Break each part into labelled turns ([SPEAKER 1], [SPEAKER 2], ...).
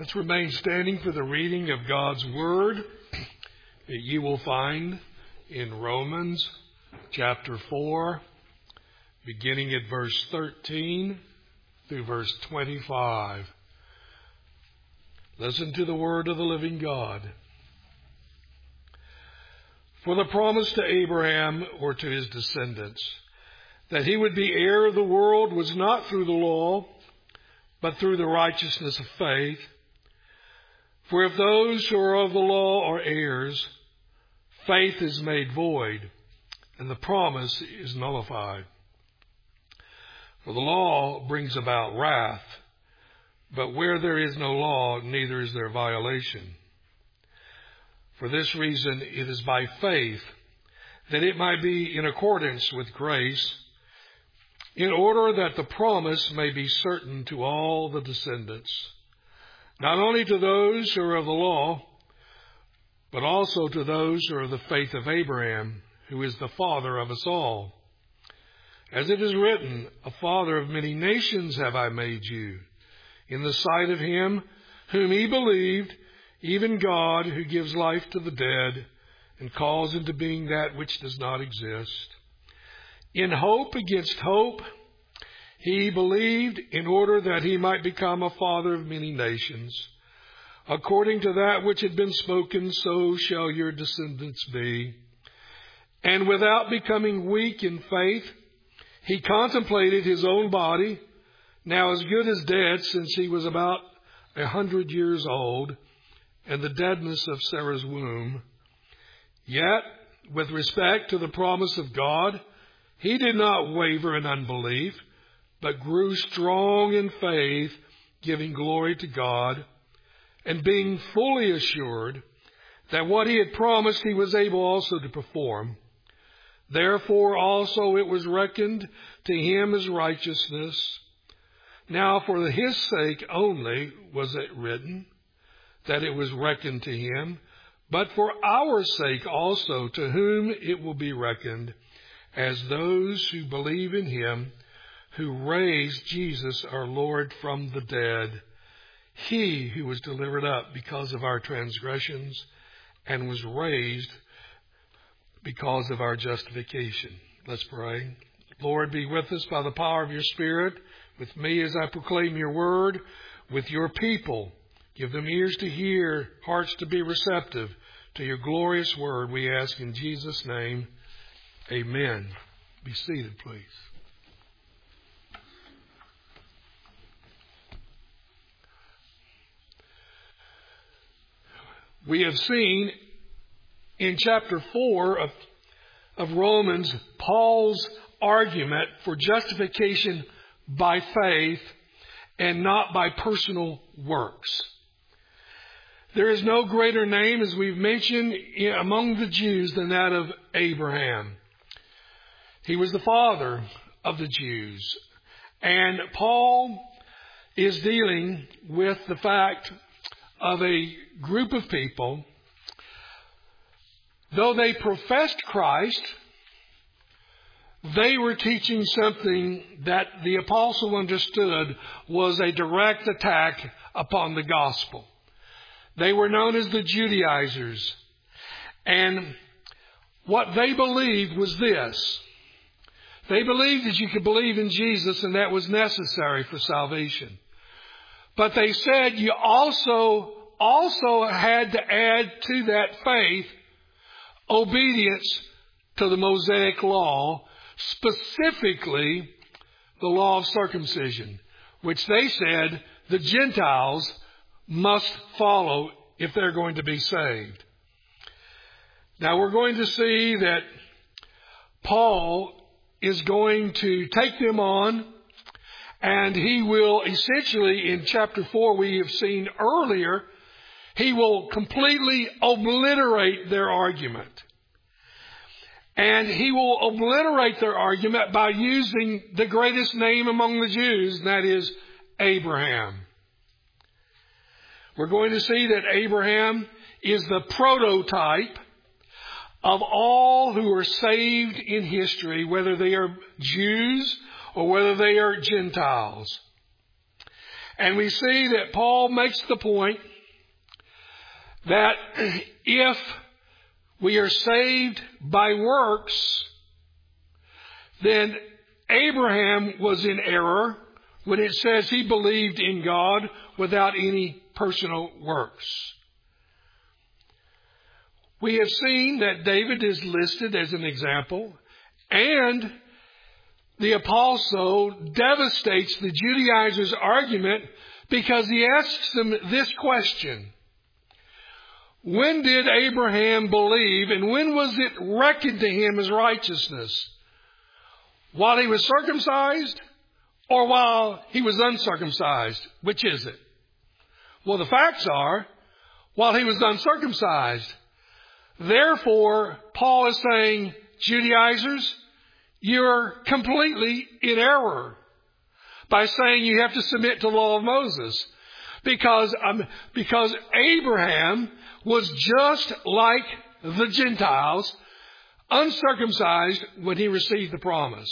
[SPEAKER 1] Let's remain standing for the reading of God's Word that you will find in Romans chapter 4, beginning at verse 13 through verse 25. Listen to the word of the living God. For the promise to Abraham or to his descendants that he would be heir of the world was not through the law, but through the righteousness of faith. For if those who are of the law are heirs, faith is made void, and the promise is nullified. For the law brings about wrath, but where there is no law, neither is there violation. For this reason, it is by faith, that it might be in accordance with grace, in order that the promise may be certain to all the descendants, not only to those who are of the law, but also to those who are of the faith of Abraham, who is the father of us all. As it is written, a father of many nations have I made you, in the sight of him whom he believed, even God, who gives life to the dead and calls into being that which does not exist. In hope against hope, he believed in order that he might become a father of many nations. According to that which had been spoken, so shall your descendants be. And without becoming weak in faith, he contemplated his own body, now as good as dead, since he was about 100 years old, and the deadness of Sarah's womb. Yet, with respect to the promise of God, he did not waver in unbelief, but grew strong in faith, giving glory to God, and being fully assured that what he had promised he was able also to perform. Therefore also it was reckoned to him as righteousness. Now for his sake only was it written that it was reckoned to him, but for our sake also, to whom it will be reckoned, as those who believe in him, who raised Jesus our Lord from the dead, he who was delivered up because of our transgressions and was raised because of our justification. Let's pray. Lord, be with us by the power of your Spirit, with me as I proclaim your word, with your people. Give them ears to hear, hearts to be receptive to your glorious word, we ask in Jesus' name. Amen. Be seated, please. We have seen in chapter 4 of Romans, Paul's argument for justification by faith and not by personal works. There is no greater name, as we've mentioned, among the Jews than that of Abraham. He was the father of the Jews. And Paul is dealing with the fact of a group of people, though they professed Christ, they were teaching something that the apostle understood was a direct attack upon the gospel. They were known as the Judaizers. And what they believed was this. They believed that you could believe in Jesus and that was necessary for salvation. But they said you also had to add to that faith obedience to the Mosaic law, specifically the law of circumcision, which they said the Gentiles must follow if they're going to be saved. Now we're going to see that Paul is going to take them on, and he will essentially, in chapter 4 we have seen earlier, he will completely obliterate their argument. And he will obliterate their argument by using the greatest name among the Jews, and that is Abraham. We're going to see that Abraham is the prototype of all who are saved in history, whether they are Jews or whether they are Gentiles. And we see that Paul makes the point that if we are saved by works, then Abraham was in error when it says he believed in God without any personal works. We have seen that David is listed as an example, and the apostle devastates the Judaizers' argument because he asks them this question: when did Abraham believe, and when was it reckoned to him as righteousness? While he was circumcised or while he was uncircumcised? Which is it? Well, the facts are, while he was uncircumcised. Therefore, Paul is saying, Judaizers, you're completely in error by saying you have to submit to the law of Moses. Because Abraham was just like the Gentiles, uncircumcised when he received the promise.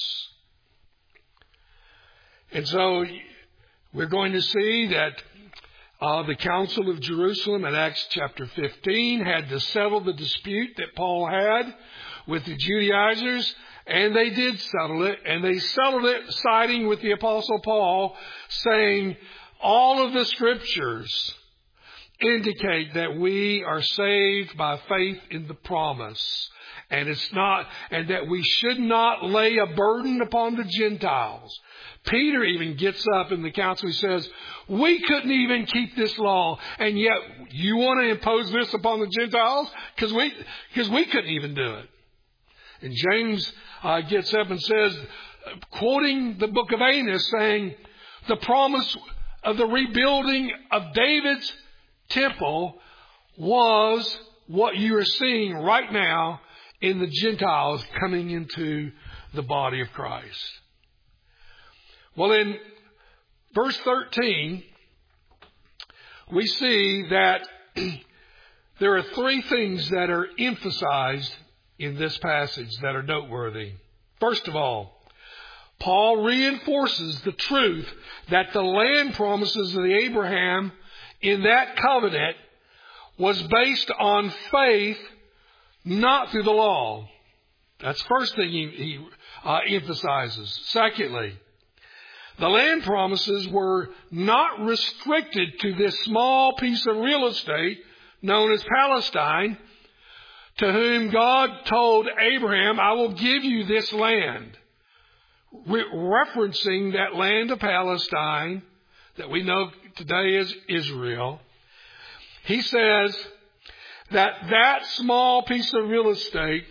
[SPEAKER 1] And so we're going to see that the Council of Jerusalem in Acts chapter 15 had to settle the dispute that Paul had with the Judaizers, and they did settle it, and they settled it siding with the Apostle Paul, saying all of the Scriptures indicate that we are saved by faith in the promise. And that we should not lay a burden upon the Gentiles. Peter even gets up in the council and says, we couldn't even keep this law, and yet you want to impose this upon the Gentiles? Because we couldn't even do it. And James gets up and says, quoting the book of Amos, saying, the promise of the rebuilding of David's temple was what you are seeing right now in the Gentiles coming into the body of Christ. Well, in verse 13, we see that there are three things that are emphasized in this passage that are noteworthy. First of all, Paul reinforces the truth that the land promises of Abraham in that covenant was based on faith, not through the law. That's the first thing he emphasizes. Secondly, the land promises were not restricted to this small piece of real estate known as Palestine, to whom God told Abraham, I will give you this land. Referencing that land of Palestine that we know today as Israel. He says that small piece of real estate,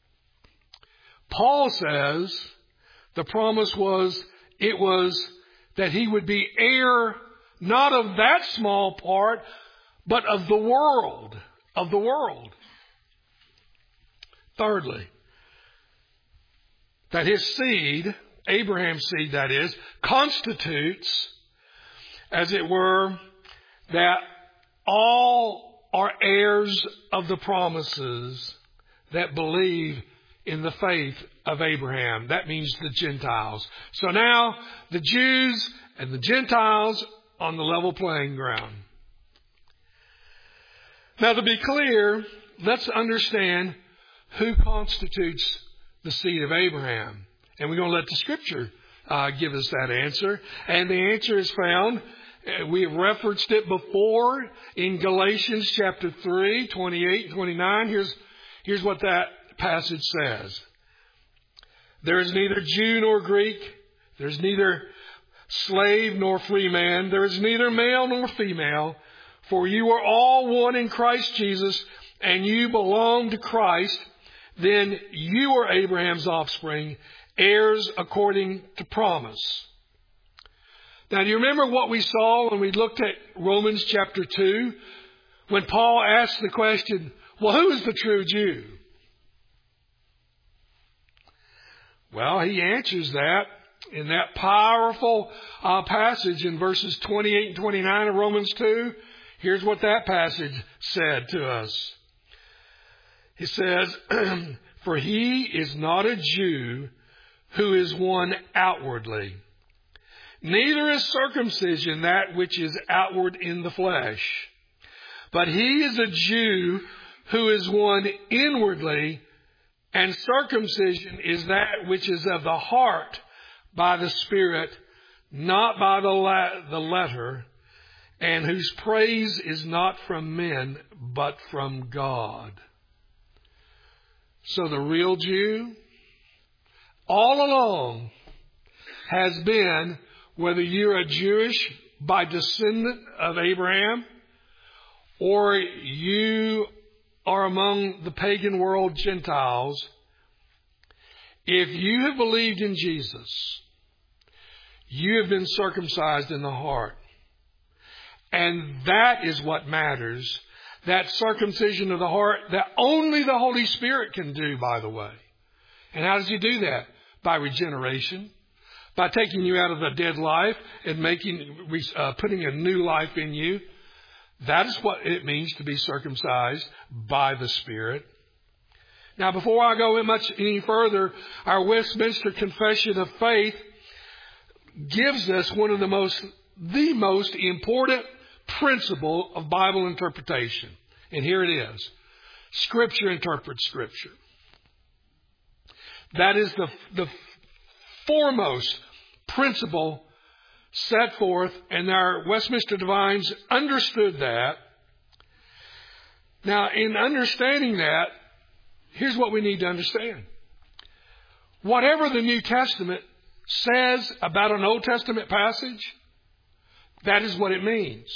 [SPEAKER 1] Paul says, the promise was that he would be heir not of that small part, but of the world. Thirdly, that his seed, Abraham's seed that is, constitutes, as it were, that all are heirs of the promises that believe in the faith of Abraham. That means the Gentiles. So now the Jews and the Gentiles on the level playing ground. Now, to be clear, let's understand who constitutes the seed of Abraham. And we're going to let the Scripture give us that answer. And the answer is found, we have referenced it before in Galatians chapter 3, 28 and 29. Here's what that passage says. There is neither Jew nor Greek. There is neither slave nor free man. There is neither male nor female. For you are all one in Christ Jesus, and you belong to Christ. Then you are Abraham's offspring, heirs according to promise. Now, do you remember what we saw when we looked at Romans chapter 2? When Paul asked the question, well, who is the true Jew? Well, he answers that in that powerful passage in verses 28 and 29 of Romans 2. Here's what that passage said to us. He says, for he is not a Jew who is one outwardly, Neither is circumcision that which is outward in the flesh, but he is a Jew who is one inwardly, and circumcision is that which is of the heart by the Spirit, not by the letter, and whose praise is not from men, but from God. So the real Jew, all along, has been, whether you're a Jewish by descendant of Abraham, or you are among the pagan world Gentiles, if you have believed in Jesus, you have been circumcised in the heart. And that is what matters. That circumcision of the heart that only the Holy Spirit can do, by the way. And how does he do that? By regeneration. By taking you out of a dead life and putting a new life in you. That is what it means to be circumcised by the Spirit. Now, before I go any further, our Westminster Confession of Faith gives us one of the most important principle of Bible interpretation. And here it is. Scripture interprets Scripture. That is the foremost principle set forth, and our Westminster Divines understood that. Now, in understanding that, here's what we need to understand. Whatever the New Testament says about an Old Testament passage, that is what it means.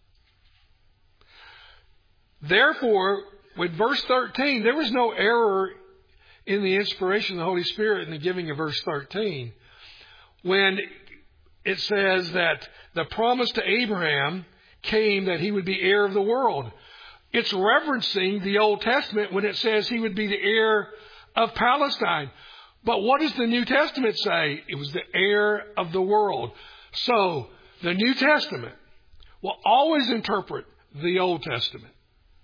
[SPEAKER 1] Therefore, with verse 13, there was no error in the inspiration of the Holy Spirit in the giving of verse 13. When it says that the promise to Abraham came that he would be heir of the world. It's referencing the Old Testament when it says he would be the heir of Palestine. But what does the New Testament say? It was the heir of the world. So, the New Testament will always interpret the Old Testament.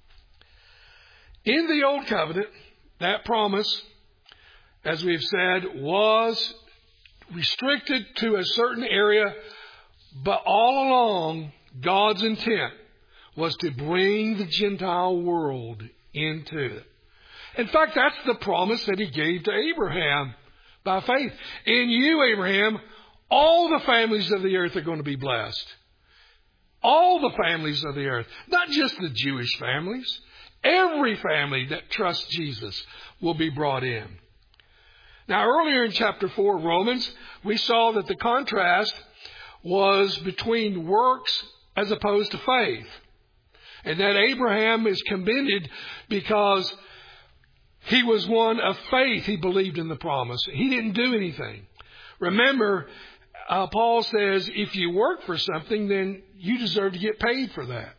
[SPEAKER 1] In the Old Covenant, that promise, as we've said, was restricted to a certain area, but all along, God's intent was to bring the Gentile world into it. In fact, that's the promise that he gave to Abraham by faith. In you, Abraham, all the families of the earth are going to be blessed. All the families of the earth. Not just the Jewish families. Every family that trusts Jesus will be brought in. Now, earlier in chapter 4 of Romans, we saw that the contrast was between works as opposed to faith. And that Abraham is commended because he was one of faith. He believed in the promise. He didn't do anything. Remember, Paul says, if you work for something, then you deserve to get paid for that.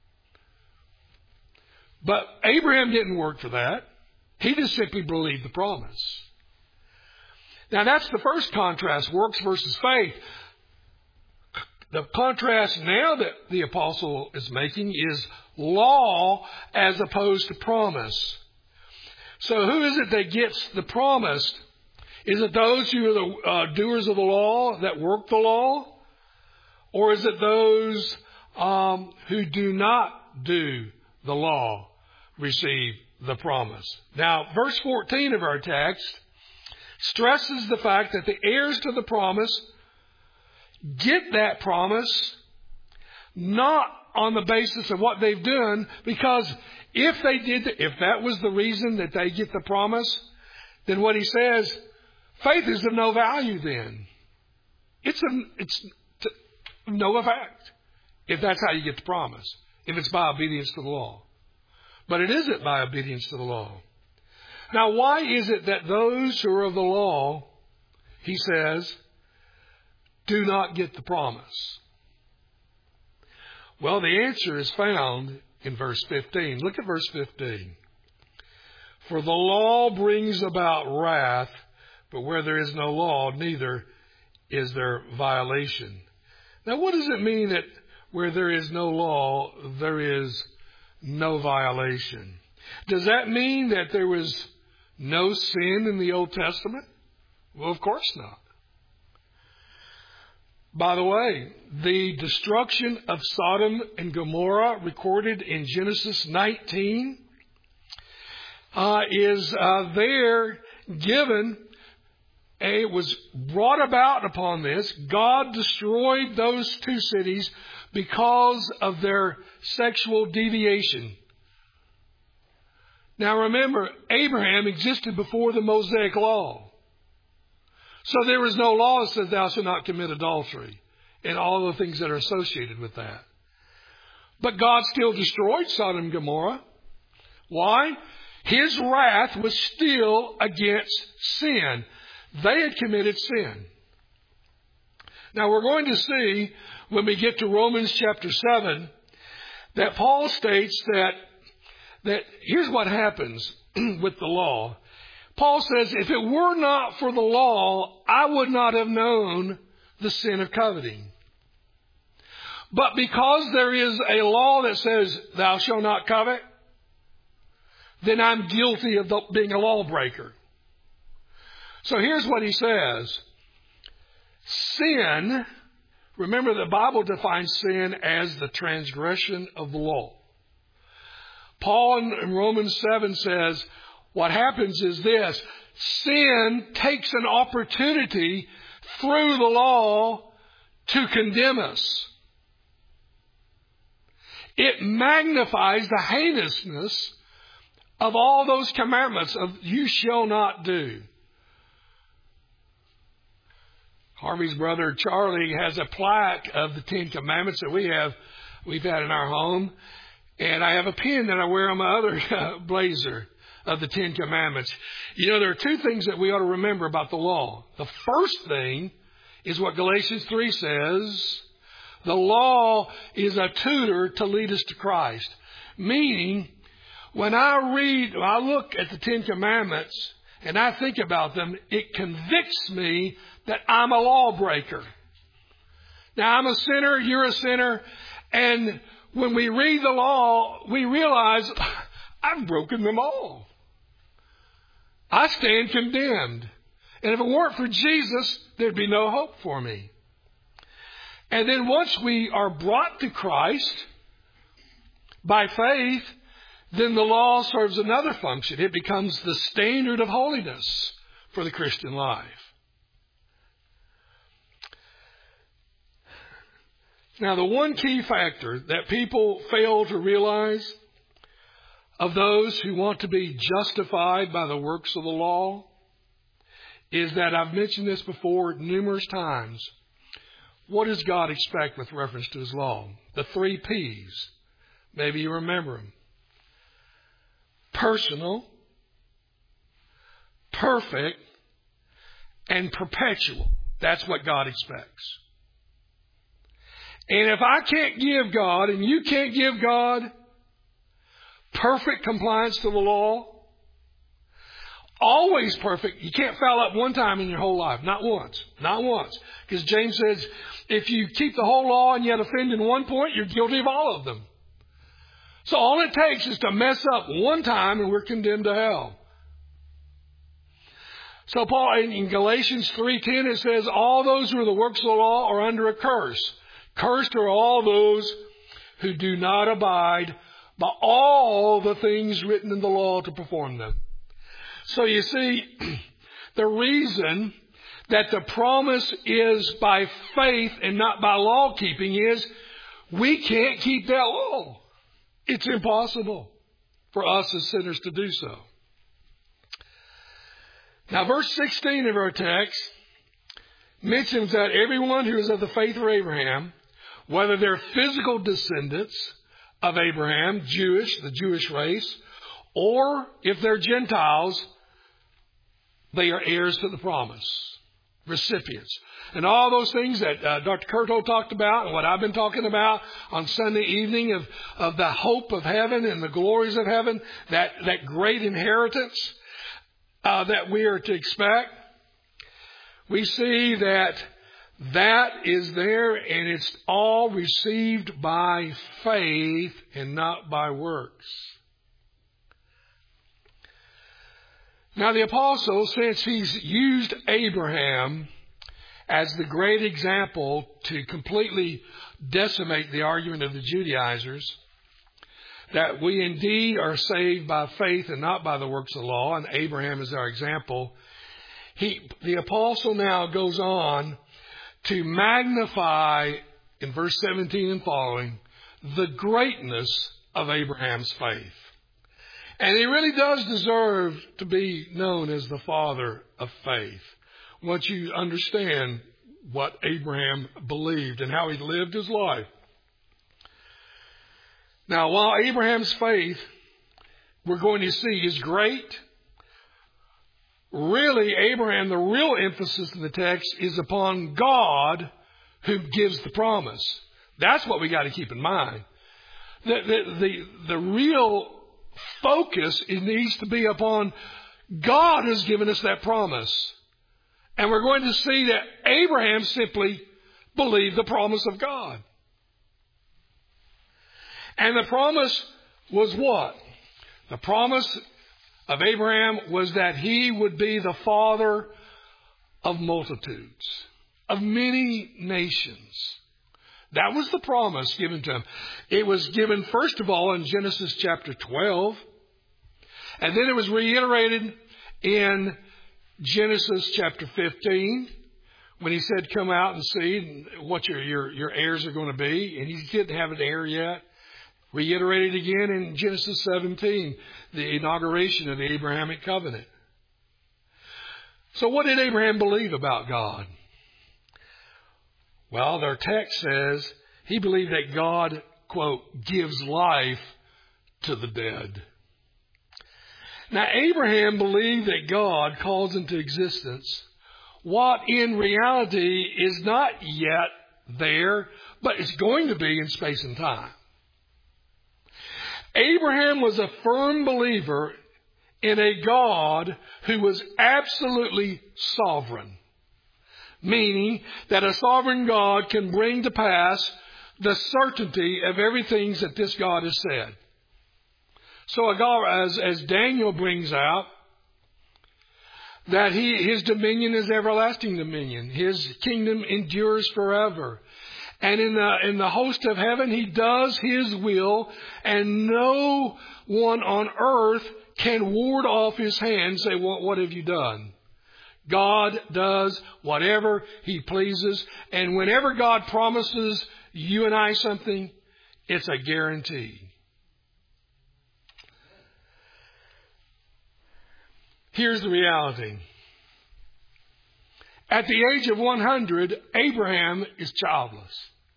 [SPEAKER 1] But Abraham didn't work for that. He just simply believed the promise. Now, that's the first contrast, works versus faith. The contrast now that the apostle is making is law as opposed to promise. So who is it that gets the promise? Is it those who are the doers of the law that work the law? Or is it those who do not do the law receive the promise? Now, verse 14 of our text stresses the fact that the heirs to the promise get that promise not on the basis of what they've done, because if that was the reason that they get the promise, then what he says, faith is of no value then. It's of no effect if that's how you get the promise, if it's by obedience to the law. But it isn't by obedience to the law. Now, why is it that those who are of the law, he says, do not get the promise? Well, the answer is found in verse 15. Look at verse 15. For the law brings about wrath, but where there is no law, neither is there violation. Now, what does it mean that where there is no law, there is no violation? Does that mean that there was no sin in the Old Testament? Well, of course not. By the way, the destruction of Sodom and Gomorrah recorded in Genesis 19 is there given. It was brought about upon this. God destroyed those two cities because of their sexual deviation. Now remember, Abraham existed before the Mosaic law. So there was no law that says thou shalt not commit adultery and all the things that are associated with that. But God still destroyed Sodom and Gomorrah. Why? His wrath was still against sin. They had committed sin. Now we're going to see when we get to Romans chapter 7 that Paul states that here's what happens with the law. Paul says, if it were not for the law, I would not have known the sin of coveting. But because there is a law that says, thou shalt not covet, then I'm guilty of being a lawbreaker. So here's what he says. Sin, remember the Bible defines sin as the transgression of the law. Paul in Romans 7 says, what happens is this. Sin takes an opportunity through the law to condemn us. It magnifies the heinousness of all those commandments of you shall not do. Harvey's brother Charlie has a plaque of the 10 Commandments that we've had in our home. And I have a pin that I wear on my other blazer of the 10 Commandments. You know, there are two things that we ought to remember about the law. The first thing is what Galatians 3 says. The law is a tutor to lead us to Christ. Meaning, when I look at the 10 Commandments and I think about them, it convicts me that I'm a lawbreaker. Now, I'm a sinner, you're a sinner, and when we read the law, we realize I've broken them all. I stand condemned. And if it weren't for Jesus, there'd be no hope for me. And then once we are brought to Christ by faith, then the law serves another function. It becomes the standard of holiness for the Christian life. Now, the one key factor that people fail to realize of those who want to be justified by the works of the law is that I've mentioned this before numerous times. What does God expect with reference to His law? The 3 P's. Maybe you remember them. Personal, perfect, and perpetual. That's what God expects. And if I can't give God, and you can't give God, perfect compliance to the law, always perfect, you can't foul up one time in your whole life. Not once. Not once. Because James says, if you keep the whole law and yet offend in one point, you're guilty of all of them. So all it takes is to mess up one time and we're condemned to hell. So Paul, in Galatians 3:10, it says, all those who are the works of the law are under a curse. Cursed are all those who do not abide by all the things written in the law to perform them. So you see, the reason that the promise is by faith and not by law keeping is we can't keep that law. It's impossible for us as sinners to do so. Now, verse 16 of our text mentions that everyone who is of the faith of Abraham, whether they're physical descendants of Abraham, Jewish, the Jewish race, or if they're Gentiles, they are heirs to the promise, recipients. And all those things that Dr. Curto talked about and what I've been talking about on Sunday evening of the hope of heaven and the glories of heaven, that great inheritance that we are to expect, we see that is there, and it's all received by faith and not by works. Now the apostle, since he's used Abraham as the great example to completely decimate the argument of the Judaizers, that we indeed are saved by faith and not by the works of the law, and Abraham is our example, the apostle now goes on to magnify, in verse 17 and following, the greatness of Abraham's faith. And he really does deserve to be known as the father of faith, once you understand what Abraham believed and how he lived his life. Now, while Abraham's faith, we're going to see, is great, really, Abraham, the real emphasis in the text is upon God who gives the promise. That's what we got to keep in mind. The real focus, it needs to be upon God who's given us that promise. And we're going to see that Abraham simply believed the promise of God. And the promise was what? The promise of Abraham was that he would be the father of multitudes, of many nations. That was the promise given to him. It was given, first of all, in Genesis chapter 12. And then it was reiterated in Genesis chapter 15, when he said, come out and see what your heirs are going to be. And he didn't have an heir yet. Reiterated again in Genesis 17, the inauguration of the Abrahamic covenant. So what did Abraham believe about God? Well, their text says he believed that God, quote, gives life to the dead. Now, Abraham believed that God calls into existence what in reality is not yet there, but it's going to be in space and time. Abraham was a firm believer in a God who was absolutely sovereign, meaning that a sovereign God can bring to pass the certainty of everything that this God has said. So a God, as Daniel brings out, that his dominion is everlasting dominion. His kingdom endures forever. And in the host of heaven, he does his will, and no one on earth can ward off his hand and say, what have you done? God does whatever he pleases. And whenever God promises you and I something, it's a guarantee. Here's the reality. At the age of 100, Abraham is childless.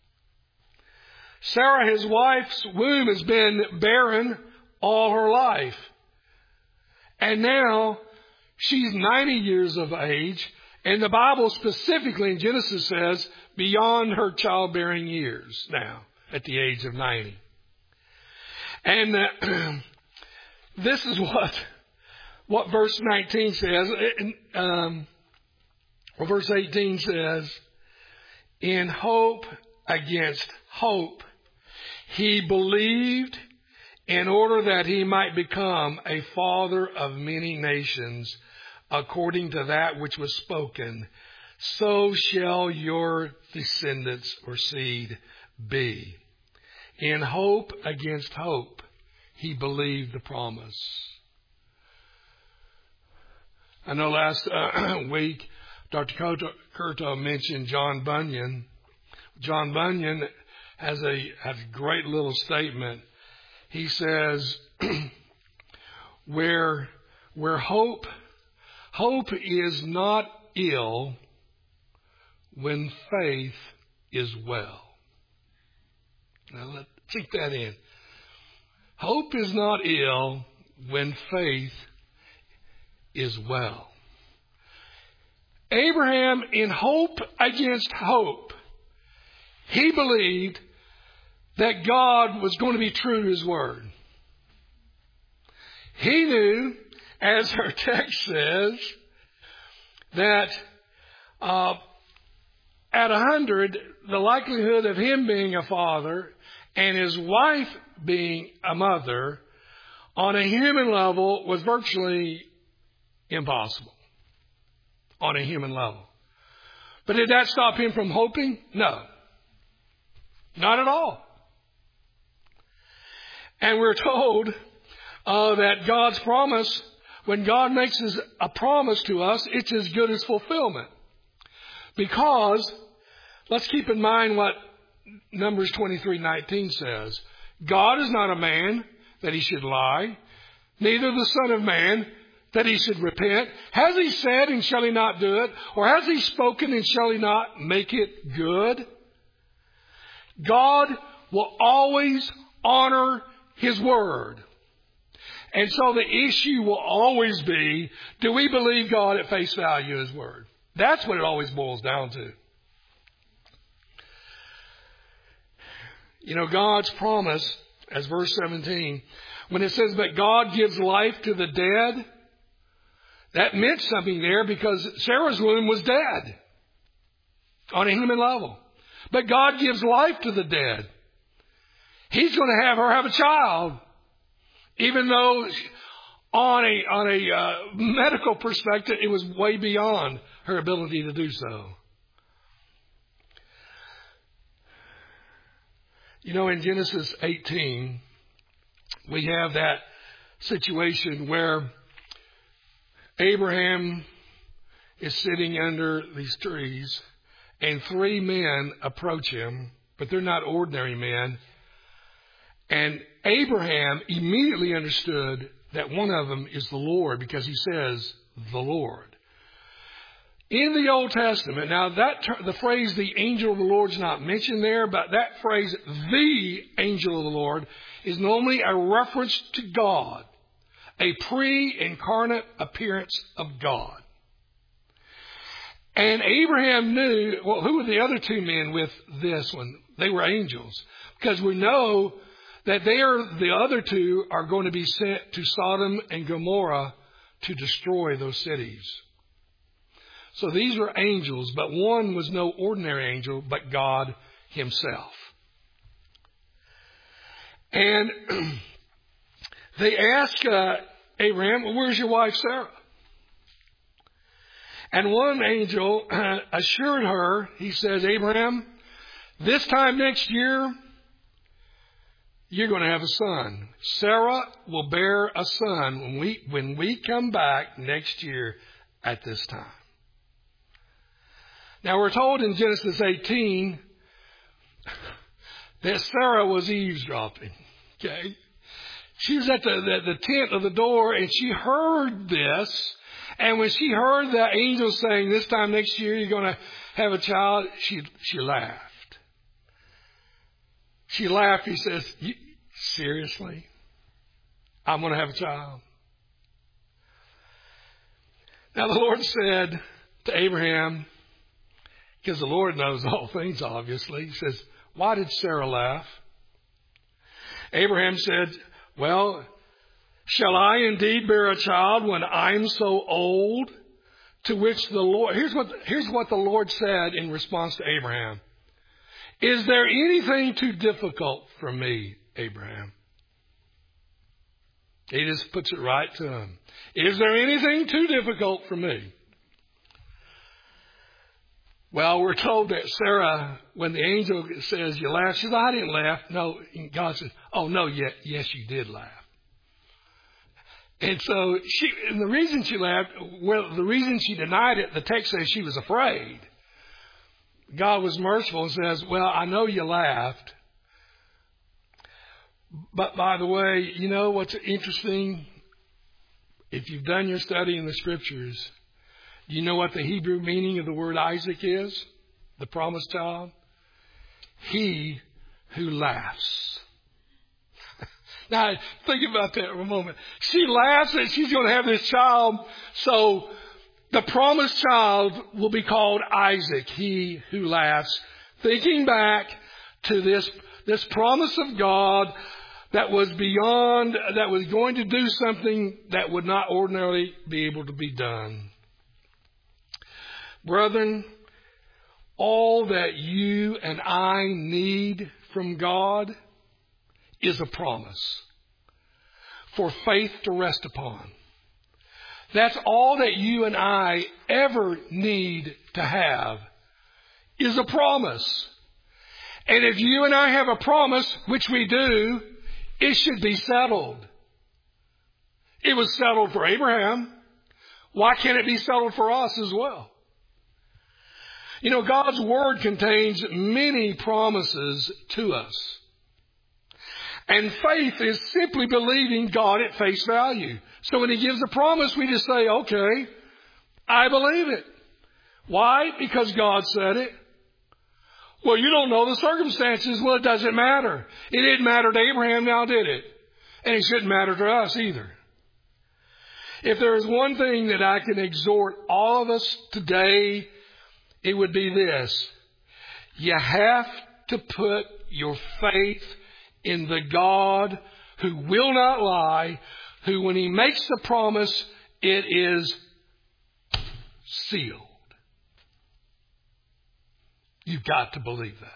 [SPEAKER 1] Sarah, his wife's womb, has been barren all her life. And now she's 90 years of age. And the Bible specifically in Genesis says beyond her childbearing years now at the age of 90. And this is what verse 19 says. Verse 18 says, in hope against hope, he believed in order that he might become a father of many nations, according to that which was spoken, so shall your descendants or seed be. In hope against hope, he believed the promise. I know last week, Dr. Curto mentioned John Bunyan. John Bunyan has a great little statement. He says, where hope is not ill when faith is well. Now let's sink that in. Hope is not ill when faith is well. Abraham, in hope against hope, he believed that God was going to be true to his word. He knew, as our text says, that at 100, the likelihood of him being a father and his wife being a mother on a human level was virtually impossible. On a human level. But did that stop him from hoping? No. Not at all. And we're told that God's promise, when God makes a promise to us, it's as good as fulfillment. Because, let's keep in mind what Numbers 23:19 says. God is not a man that he should lie, neither the Son of Man that he should repent. Has he said, and shall he not do it? Or has he spoken, and shall he not make it good? God will always honor his word. And so the issue will always be, do we believe God at face value, his word? That's what it always boils down to. You know, God's promise, as verse 17, when it says, but God gives life to the dead, that meant something there because Sarah's womb was dead on a human level. But God gives life to the dead. He's going to have her have a child, even though on a medical perspective, it was way beyond her ability to do so. You know, in Genesis 18, we have that situation where Abraham is sitting under these trees and 3 men approach him, but they're not ordinary men. And Abraham immediately understood that one of them is the Lord because he says, the Lord. In the Old Testament, now the phrase, the angel of the Lord, is not mentioned there, but that phrase, the angel of the Lord, is normally a reference to God, a pre-incarnate appearance of God. And Abraham knew, well, who were the other 2 men with this one? They were angels. Because we know that the other 2 are going to be sent to Sodom and Gomorrah to destroy those cities. So these were angels, but one was no ordinary angel, but God himself. And they asked Abraham, well, where's your wife Sarah? And one angel assured her, he says, Abraham, this time next year, you're going to have a son. Sarah will bear a son when we come back next year at this time. Now we're told in Genesis 18 that Sarah was eavesdropping. Okay, she was at the tent of the door, and she heard this. And when she heard the angel saying, "This time next year you're going to have a child," she laughed. She laughed. He says, "Seriously, I'm going to have a child?" Now the Lord said to Abraham, because the Lord knows all things, obviously. He says, "Why did Sarah laugh?" Abraham said, "Well, shall I indeed bear a child when I'm so old?" To which the Lord, here's what the Lord said in response to Abraham. "Is there anything too difficult for me, Abraham?" He just puts it right to him. Is there anything too difficult for me? Well, we're told that Sarah, when the angel says, "You laughed," she says, "I didn't laugh." No, and God says, "Oh, no, yes, you did laugh." And so and the reason she laughed, well, the reason she denied it, the text says she was afraid. God was merciful and says, "Well, I know you laughed. But by the way, you know what's interesting? If you've done your study in the scriptures, you know what the Hebrew meaning of the word Isaac is? The promised child? He who laughs." Now, think about that for a moment. She laughs that she's going to have this child, so the promised child will be called Isaac, he who laughs. Thinking back to this promise of God that was going to do something that would not ordinarily be able to be done. Brethren, all that you and I need from God is a promise for faith to rest upon. That's all that you and I ever need to have is a promise. And if you and I have a promise, which we do, it should be settled. It was settled for Abraham. Why can't it be settled for us as well? You know, God's Word contains many promises to us. And faith is simply believing God at face value. So when He gives a promise, we just say, okay, I believe it. Why? Because God said it. Well, you don't know the circumstances. Well, it doesn't matter. It didn't matter to Abraham, now did it? And it shouldn't matter to us either. If there is one thing that I can exhort all of us today, it would be this. You have to put your faith in the God who will not lie, who when He makes the promise, it is sealed. You've got to believe that.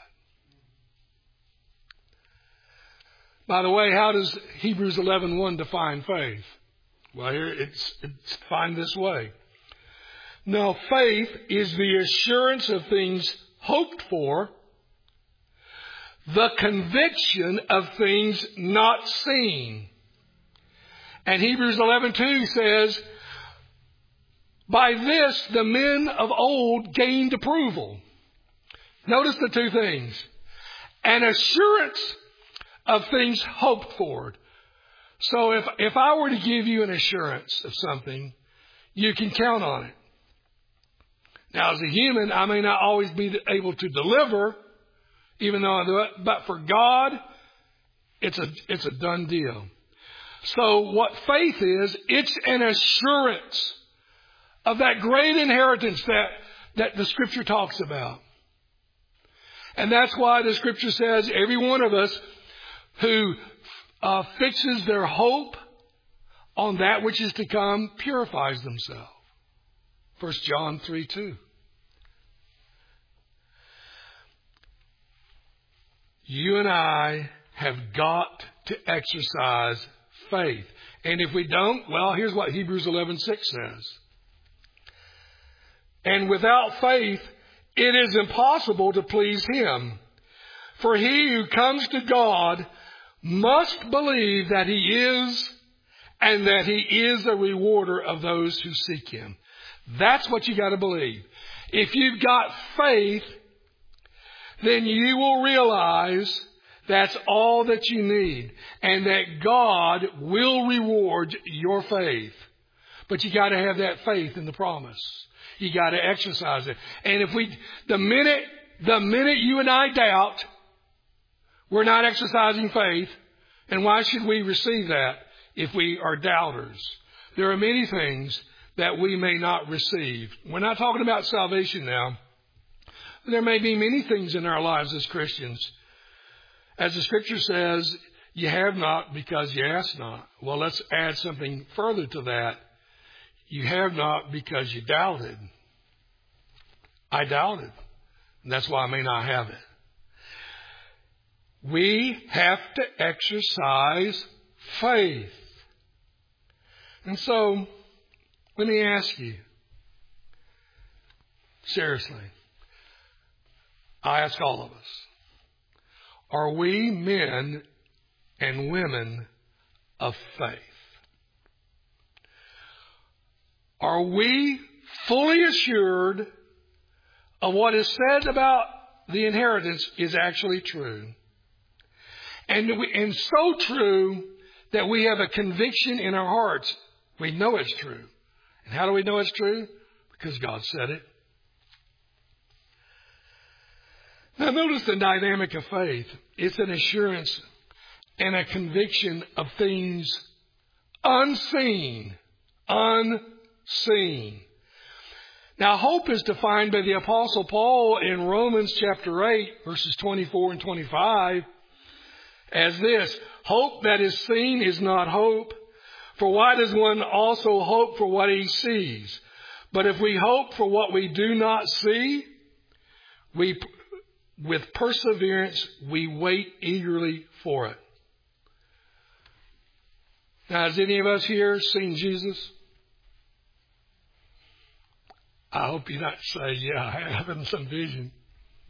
[SPEAKER 1] By the way, how does Hebrews 11:1 define faith? Well, here it's defined this way. Now, faith is the assurance of things hoped for, the conviction of things not seen. And Hebrews 11:2 says, by this the men of old gained approval. Notice the two things. An assurance of things hoped for. So if I were to give you an assurance of something, you can count on it. Now, as a human, I may not always be able to deliver, even though I do it. But for God, it's a done deal. So what faith is, it's an assurance of that great inheritance that the Scripture talks about. And that's why the Scripture says every one of us who fixes their hope on that which is to come purifies themselves. 1 John 3:2. You and I have got to exercise faith. And if we don't, well, here's what Hebrews 11:6 says. And without faith, it is impossible to please Him. For he who comes to God must believe that He is, and that He is a rewarder of those who seek Him. That's what you got to believe. If you've got faith, then you will realize that's all that you need, and that God will reward your faith. But you got to have that faith in the promise. You got to exercise it. And if the minute you and I doubt, we're not exercising faith. And why should we receive that if we are doubters? There are many things that we may not receive. We're not talking about salvation now. There may be many things in our lives as Christians. As the Scripture says, you have not because you ask not. Well, let's add something further to that. You have not because you doubted. I doubted. And that's why I may not have it. We have to exercise faith. And so, let me ask you, seriously, I ask all of us, are we men and women of faith? Are we fully assured of what is said about the inheritance is actually true? And so true that we have a conviction in our hearts. We know it's true. And how do we know it's true? Because God said it. Now notice the dynamic of faith. It's an assurance and a conviction of things unseen. Unseen. Now hope is defined by the Apostle Paul in Romans chapter 8, verses 24 and 25 as this: hope that is seen is not hope. For why does one also hope for what he sees? But if we hope for what we do not see, with perseverance, we wait eagerly for it. Now, has any of us here seen Jesus? I hope you're not saying, yeah, I have in some vision.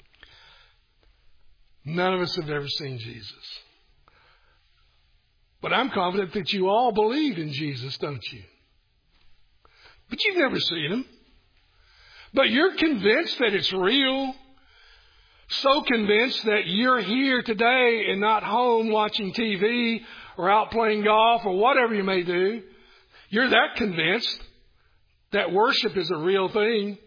[SPEAKER 1] None of us have ever seen Jesus. But I'm confident that you all believe in Jesus, don't you? But you've never seen him. But you're convinced that it's real. So convinced that you're here today and not home watching TV or out playing golf or whatever you may do. You're that convinced that worship is a real thing.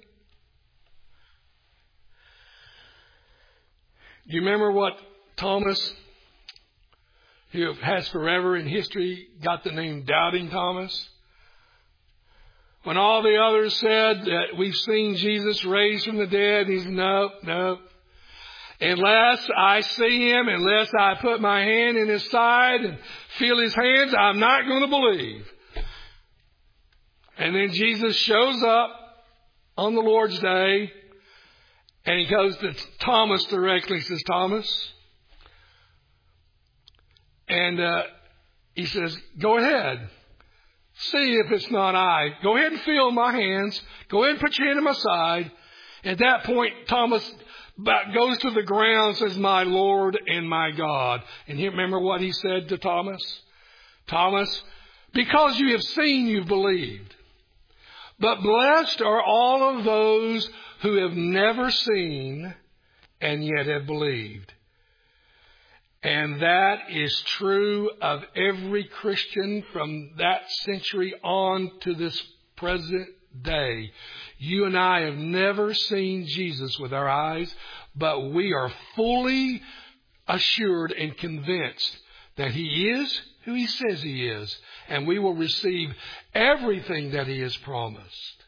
[SPEAKER 1] Do you remember what Thomas, who has forever in history got the name Doubting Thomas? When all the others said that we've seen Jesus raised from the dead, he's nope. Unless I see him, unless I put my hand in his side and feel his hands, I'm not going to believe. And then Jesus shows up on the Lord's Day, and he goes to Thomas directly. He says, Thomas. And he says, go ahead. See if it's not I. Go ahead and feel my hands. Go ahead and put your hand in my side. At that point, Thomas goes to the ground and says, my Lord and my God. And you remember what he said to Thomas? Thomas, because you have seen, you've believed. But blessed are all of those who have never seen and yet have believed. And that is true of every Christian from that century on to this present day. You and I have never seen Jesus with our eyes, but we are fully assured and convinced that he is who he says he is, and we will receive everything that he has promised.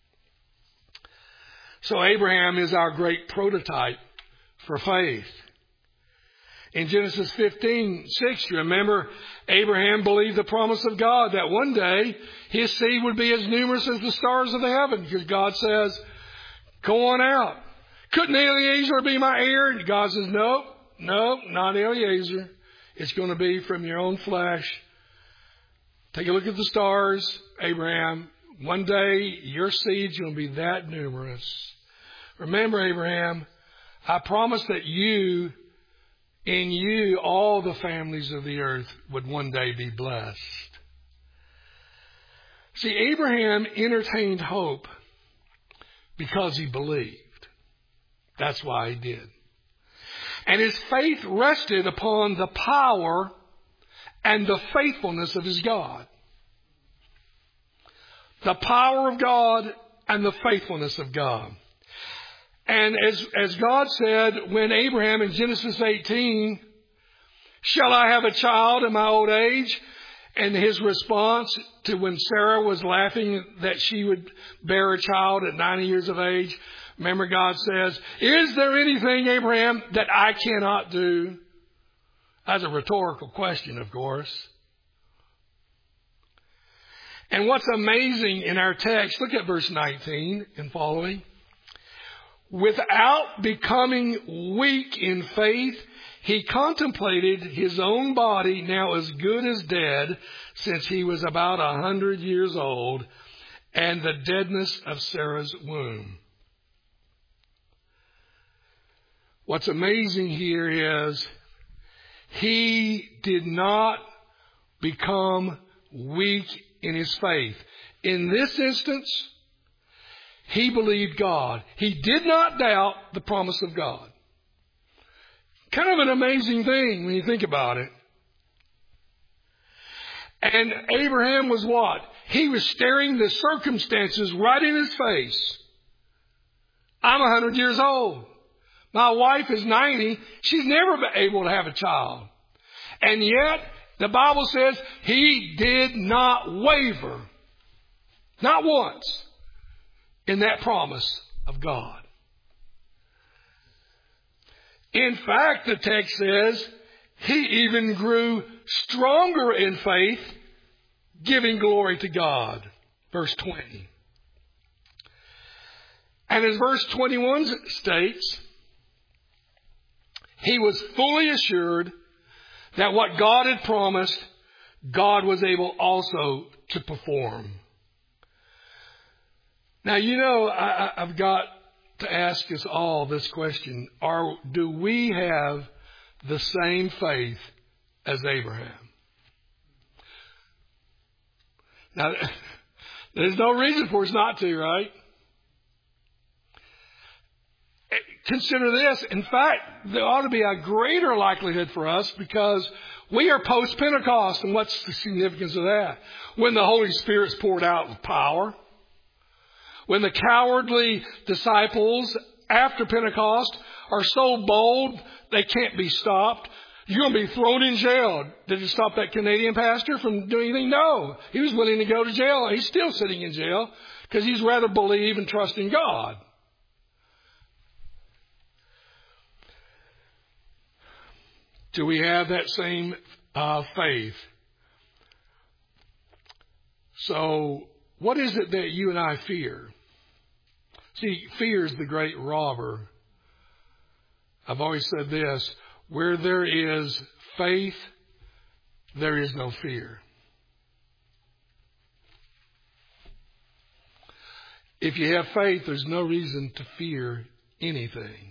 [SPEAKER 1] So Abraham is our great prototype for faith. In Genesis 15:6, you remember Abraham believed the promise of God that one day his seed would be as numerous as the stars of the heaven, because God says, go on out. Couldn't Eliezer be my heir? And God says, no, not Eliezer. It's going to be from your own flesh. Take a look at the stars, Abraham. One day your seed's going to be that numerous. Remember, Abraham, I promised that in you, all the families of the earth would one day be blessed. See, Abraham entertained hope because he believed. That's why he did. And his faith rested upon the power and the faithfulness of his God. The power of God and the faithfulness of God. And as God said, when Abraham in Genesis 18, shall I have a child in my old age? And his response to when Sarah was laughing that she would bear a child at 90 years of age, remember God says, is there anything, Abraham, that I cannot do? That's a rhetorical question, of course. And what's amazing in our text, look at verse 19 and following. Without becoming weak in faith, he contemplated his own body now as good as dead, since he was about 100 years old, and the deadness of Sarah's womb. What's amazing here is he did not become weak in his faith. In this instance, he believed God. He did not doubt the promise of God. Kind of an amazing thing when you think about it. And Abraham was what? He was staring the circumstances right in his face. I'm 100 years old. My wife is 90. She's never been able to have a child. And yet, the Bible says he did not waver. Not once. In that promise of God. In fact, the text says he even grew stronger in faith, giving glory to God. Verse 20. And as verse 21 states, he was fully assured that what God had promised, God was able also to perform. Now, I've got to ask us all this question. Do we have the same faith as Abraham. Now, there's no reason for us not to, right? Consider this. In fact, there ought to be a greater likelihood for us because we are post-Pentecost. And what's the significance of that? When the Holy Spirit's poured out with power. When the cowardly disciples after Pentecost are so bold they can't be stopped. You're going to be thrown in jail. Did it stop that Canadian pastor from doing anything? No. He was willing to go to jail. He's still sitting in jail because he's rather believe and trust in God. Do we have that same faith? So, what is it that you and I fear? See, fear is the great robber. I've always said this, where there is faith, there is no fear. If you have faith, there's no reason to fear anything.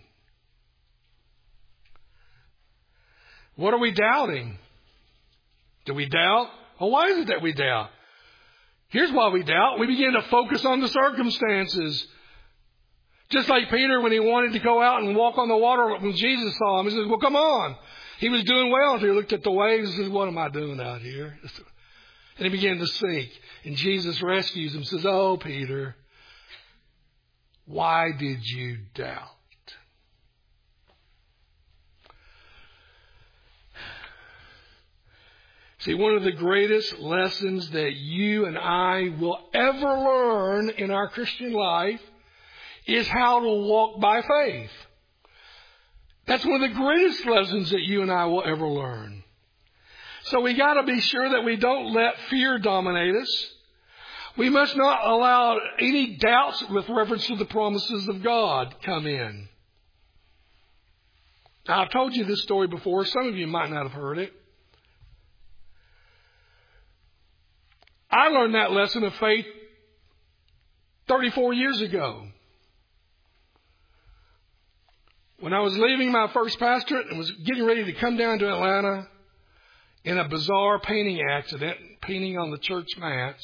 [SPEAKER 1] What are we doubting? Do we doubt? Well, why is it that we doubt? Here's why we doubt. We begin to focus on the circumstances. Just like Peter, when he wanted to go out and walk on the water, when Jesus saw him, he said, well, come on. He was doing well until he looked at the waves and said, what am I doing out here? And he began to sink. And Jesus rescues him and says, oh, Peter, why did you doubt? See, one of the greatest lessons that you and I will ever learn in our Christian life is how to walk by faith. That's one of the greatest lessons that you and I will ever learn. So we got to be sure that we don't let fear dominate us. We must not allow any doubts with reference to the promises of God come in. Now, I've told you this story before. Some of you might not have heard it. I learned that lesson of faith 34 years ago. When I was leaving my first pastorate and was getting ready to come down to Atlanta in a bizarre painting accident, painting on the church mats.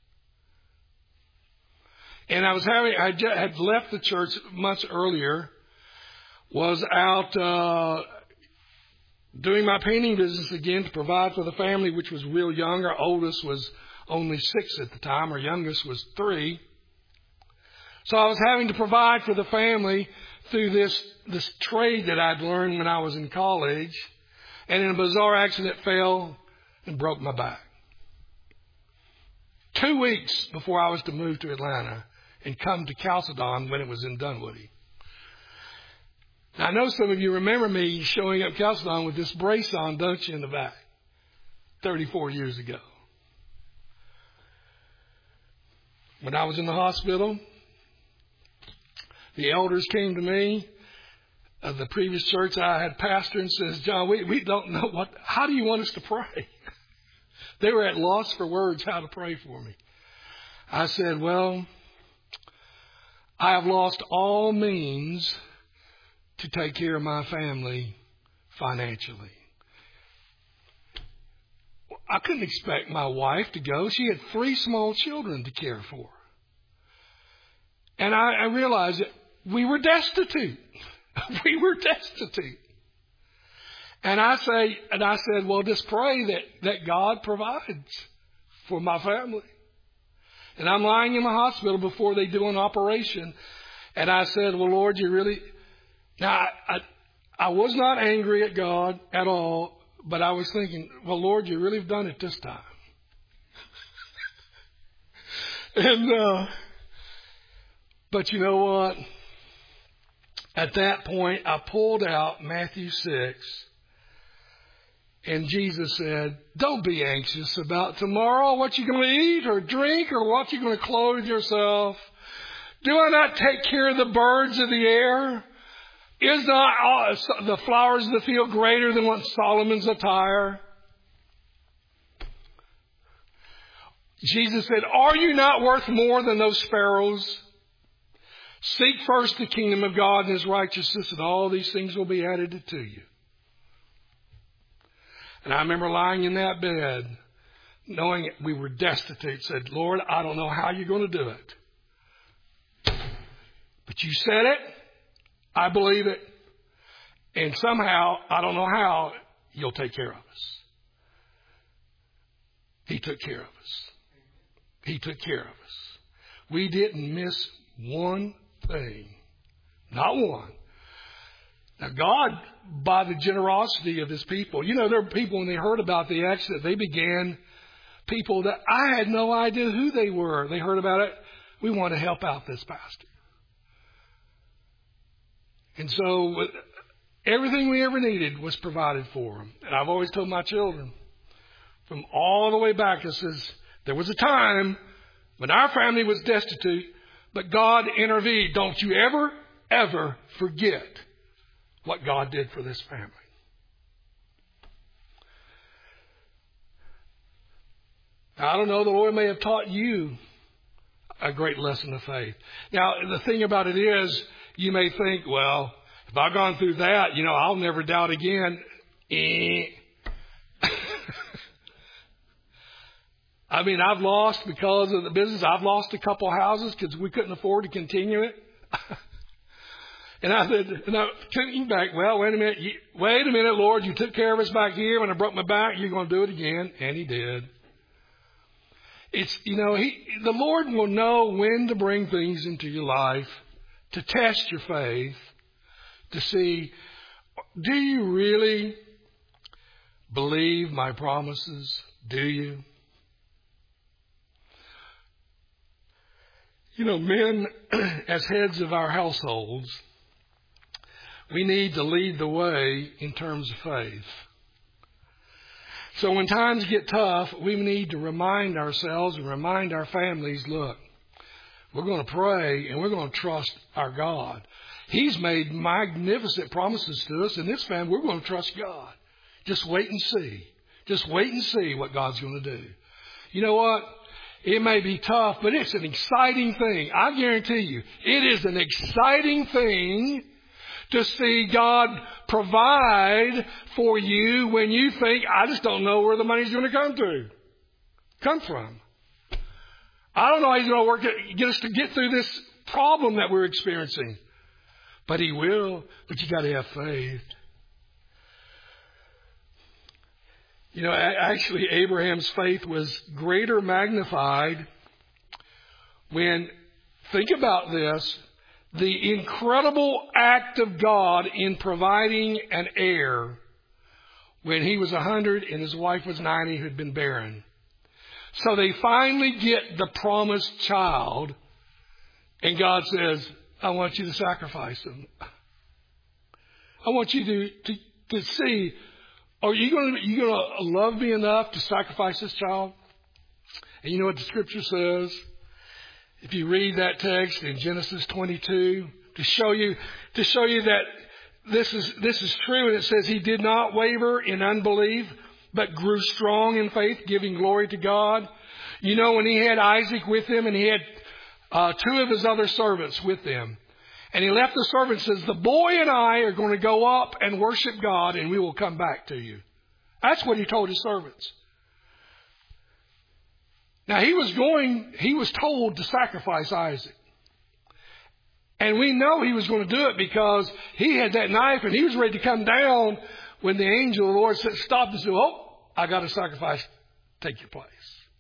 [SPEAKER 1] And I had left the church months earlier, was out doing my painting business again to provide for the family, which was real young. Our oldest was only 6 at the time. Our youngest was 3. So I was having to provide for the family through this trade that I'd learned when I was in college. And in a bizarre accident, fell and broke my back. 2 weeks before I was to move to Atlanta and come to Chalcedon when it was in Dunwoody. Now, I know some of you remember me showing up Chalcedon with this brace on, don't you, in the back, 34 years ago. When I was in the hospital, the elders came to me of the previous church I had pastored and says, John, we don't know how do you want us to pray? They were at loss for words how to pray for me. I said, well, I have lost all means to take care of my family financially. I couldn't expect my wife to go. She had 3 small children to care for. And I realized that we were destitute. We were destitute. And I said, well, just pray that God provides for my family. And I'm lying in the hospital before they do an operation. And I said, well, Lord, you really... Now, I was not angry at God at all, but I was thinking, well, Lord, you really have done it this time. But you know what? At that point, I pulled out Matthew 6, and Jesus said, don't be anxious about tomorrow, what you're going to eat or drink or what you're going to clothe yourself. Do I not take care of the birds of the air? Is not the flowers of the field greater than what Solomon's attire? Jesus said, are you not worth more than those sparrows? Seek first the kingdom of God and His righteousness, and all these things will be added to you. And I remember lying in that bed, knowing we were destitute, said, Lord, I don't know how you're going to do it. But you said it. I believe it. And somehow, I don't know how, you'll take care of us. He took care of us. He took care of us. We didn't miss one thing. Not one. Now, God, by the generosity of His people, you know, there were people when they heard about the accident, they began, people that I had no idea who they were. They heard about it. We want to help out this pastor. And so everything we ever needed was provided for them. And I've always told my children, from all the way back, it says, there was a time when our family was destitute, but God intervened. Don't you ever, ever forget what God did for this family. Now, I don't know, the Lord may have taught you a great lesson of faith. Now, the thing about it is, you may think, well, if I've gone through that, I'll never doubt again. I mean, I've lost because of the business. I've lost a couple houses because we couldn't afford to continue it. And I said, thinking back, well, wait a minute, Lord, you took care of us back here. When I broke my back, you're going to do it again. And He did. It's, the Lord will know when to bring things into your life to test your faith, to see, do you really believe my promises? Do you? Men, as heads of our households, we need to lead the way in terms of faith. So when times get tough, we need to remind ourselves and remind our families, look, we're going to pray and we're going to trust our God. He's made magnificent promises to us, and this family, we're going to trust God. Just wait and see. Just wait and see what God's going to do. You know what? It may be tough, but it's an exciting thing. I guarantee you, it is an exciting thing to see God provide for you when you think, I just don't know where the money's going to come from. I don't know how He's going to get us to get through this problem that we're experiencing. But He will. But you got to have faith. Actually, Abraham's faith was greater magnified when, think about this, the incredible act of God in providing an heir when he was 100 and his wife was 90 who had been barren. So they finally get the promised child, and God says, I want you to sacrifice him. I want you to see, are you going to love me enough to sacrifice this child? And you know what the Scripture says? If you read that text in Genesis 22, to show you that this is true, and it says he did not waver in unbelief, but grew strong in faith, giving glory to God. When he had Isaac with him, and he had two of his other servants with him, and he left the servants, says, the boy and I are going to go up and worship God, and we will come back to you. That's what he told his servants. Now he was told to sacrifice Isaac. And we know he was going to do it because he had that knife and he was ready to come down when the angel of the Lord said, stop and said, oh, I got to sacrifice. Take your place.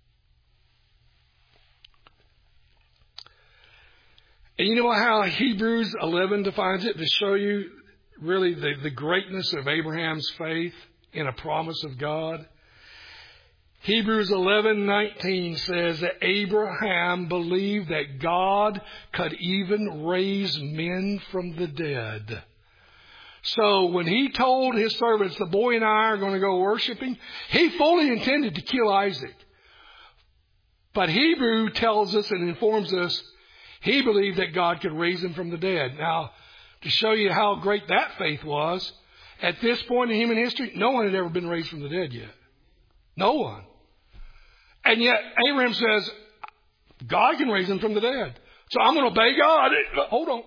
[SPEAKER 1] And you know how Hebrews 11 defines it to show you really the greatness of Abraham's faith in a promise of God? Hebrews 11:19 says that Abraham believed that God could even raise men from the dead. So when he told his servants, the boy and I are going to go worshiping, he fully intended to kill Isaac. But Hebrew tells us and informs us he believed that God could raise him from the dead. Now, to show you how great that faith was, at this point in human history, no one had ever been raised from the dead yet. No one. And yet, Abraham says, God can raise him from the dead. So I'm going to obey God. Hold on.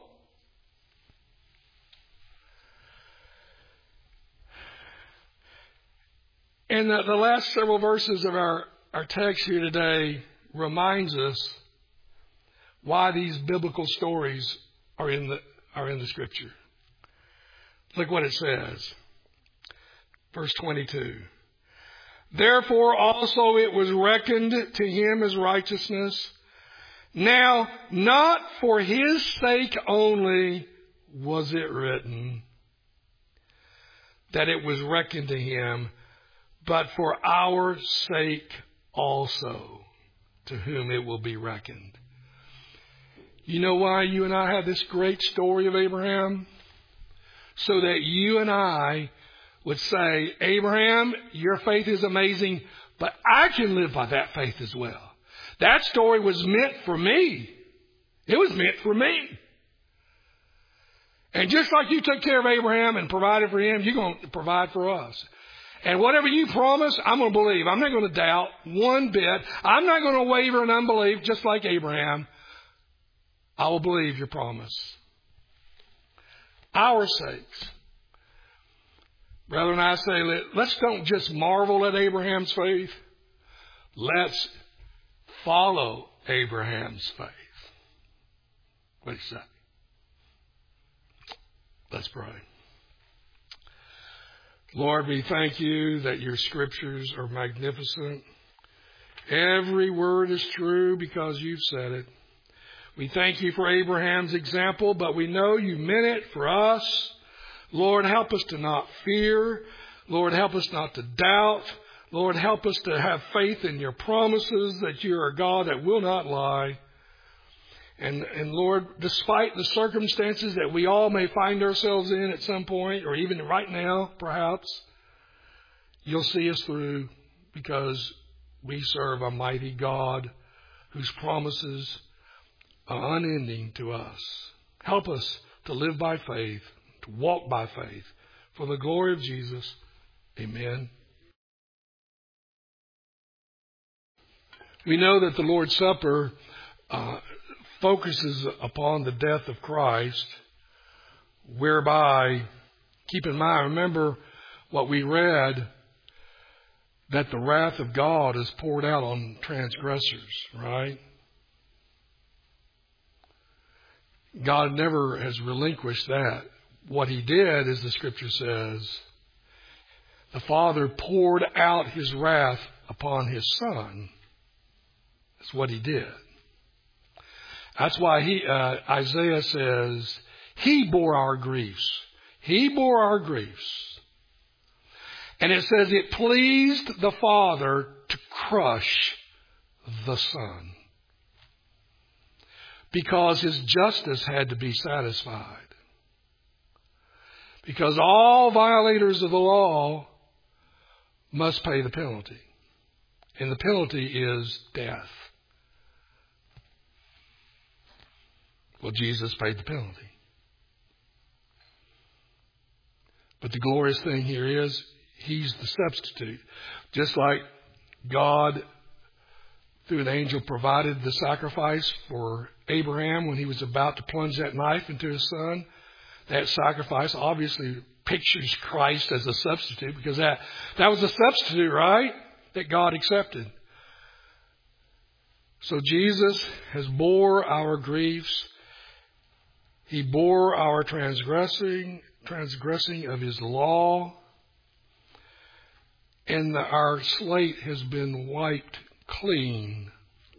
[SPEAKER 1] And the last several verses of our text here today reminds us why these biblical stories are in the Scripture. Look what it says. Verse 22. Therefore also it was reckoned to him as righteousness. Now, not for his sake only was it written that it was reckoned to him, but for our sake also, to whom it will be reckoned. You know why you and I have this great story of Abraham? So that you and I would say, Abraham, your faith is amazing, but I can live by that faith as well. That story was meant for me. It was meant for me. And just like you took care of Abraham and provided for him, you're going to provide for us. And whatever you promise, I'm going to believe. I'm not going to doubt one bit. I'm not going to waver in unbelief, just like Abraham. I will believe your promise. Our sakes. Brethren, I say, let's don't just marvel at Abraham's faith. Let's follow Abraham's faith. What do you say? Let's pray. Lord, we thank you that your scriptures are magnificent. Every word is true because you've said it. We thank you for Abraham's example, but we know you meant it for us. Lord, help us to not fear. Lord, help us not to doubt. Lord, help us to have faith in your promises that you are a God that will not lie. And Lord, despite the circumstances that we all may find ourselves in at some point, or even right now, perhaps, you'll see us through because we serve a mighty God whose promises are unending to us. Help us to live by faith, to walk by faith, for the glory of Jesus. Amen. We know that the Lord's Supper focuses upon the death of Christ, whereby, keep in mind, remember what we read, that the wrath of God is poured out on transgressors, right? God never has relinquished that. What he did, as the scripture says, the Father poured out his wrath upon his Son. That's what he did. That's why Isaiah says, he bore our griefs. He bore our griefs. And it says it pleased the Father to crush the Son, because his justice had to be satisfied. Because all violators of the law must pay the penalty. And the penalty is death. Well, Jesus paid the penalty. But the glorious thing here is he's the substitute. Just like God, through an angel, provided the sacrifice for Abraham when he was about to plunge that knife into his son. That sacrifice obviously pictures Christ as a substitute, because that was a substitute, right? That God accepted. So Jesus has bore our griefs. He bore our transgressing of his law. And our slate has been wiped clean.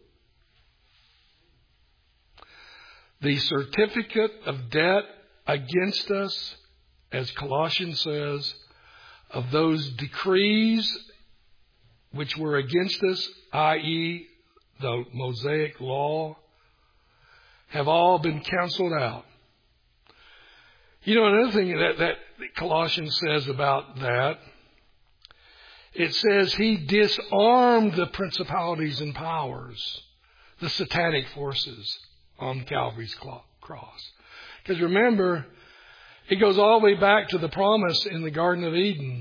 [SPEAKER 1] The certificate of debt against us, as Colossians says, of those decrees which were against us, i.e., the Mosaic law, have all been canceled out. You know, another thing that Colossians says about that, it says he disarmed the principalities and powers, the satanic forces on Calvary's cross. Because remember, it goes all the way back to the promise in the Garden of Eden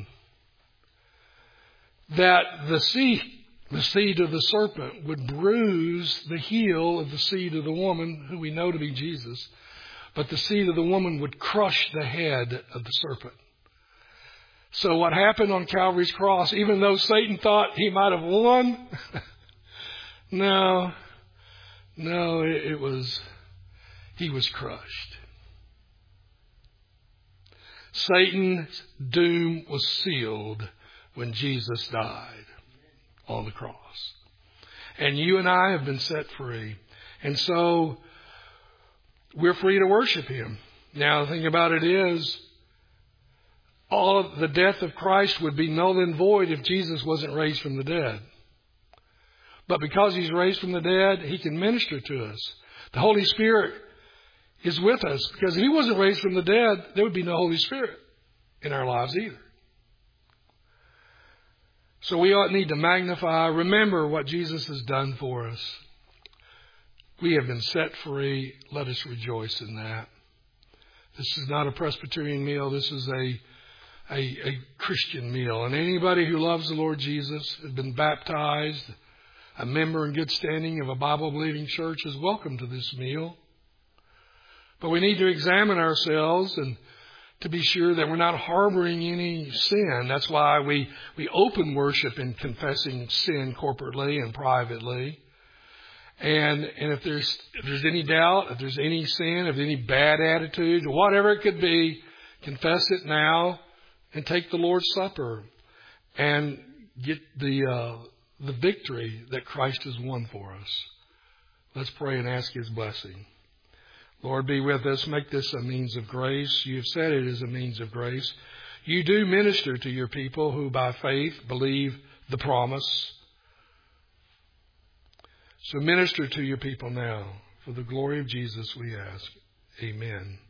[SPEAKER 1] that the seed of the serpent would bruise the heel of the seed of the woman, who we know to be Jesus. But the seed of the woman would crush the head of the serpent. So what happened on Calvary's cross, even though Satan thought he might have won, no, he was crushed. Satan's doom was sealed when Jesus died on the cross. And you and I have been set free. And so we're free to worship Him. Now the thing about it is, all of the death of Christ would be null and void if Jesus wasn't raised from the dead. But because He's raised from the dead, He can minister to us. The Holy Spirit is with us, because if He wasn't raised from the dead, there would be no Holy Spirit in our lives either. So we need to magnify, remember what Jesus has done for us. We have been set free. Let us rejoice in that. This is not a Presbyterian meal. This is a Christian meal. And anybody who loves the Lord Jesus, has been baptized, a member in good standing of a Bible-believing church, is welcome to this meal. But we need to examine ourselves and to be sure that we're not harboring any sin. That's why we open worship in confessing sin corporately and privately. And if there's any doubt, if there's any sin, if there's any bad attitudes, or whatever it could be, confess it now and take the Lord's Supper and get the victory that Christ has won for us. Let's pray and ask His blessing. Lord, be with us. Make this a means of grace. You have said it is a means of grace. You do minister to your people who by faith believe the promise. So minister to your people now. For the glory of Jesus we ask. Amen.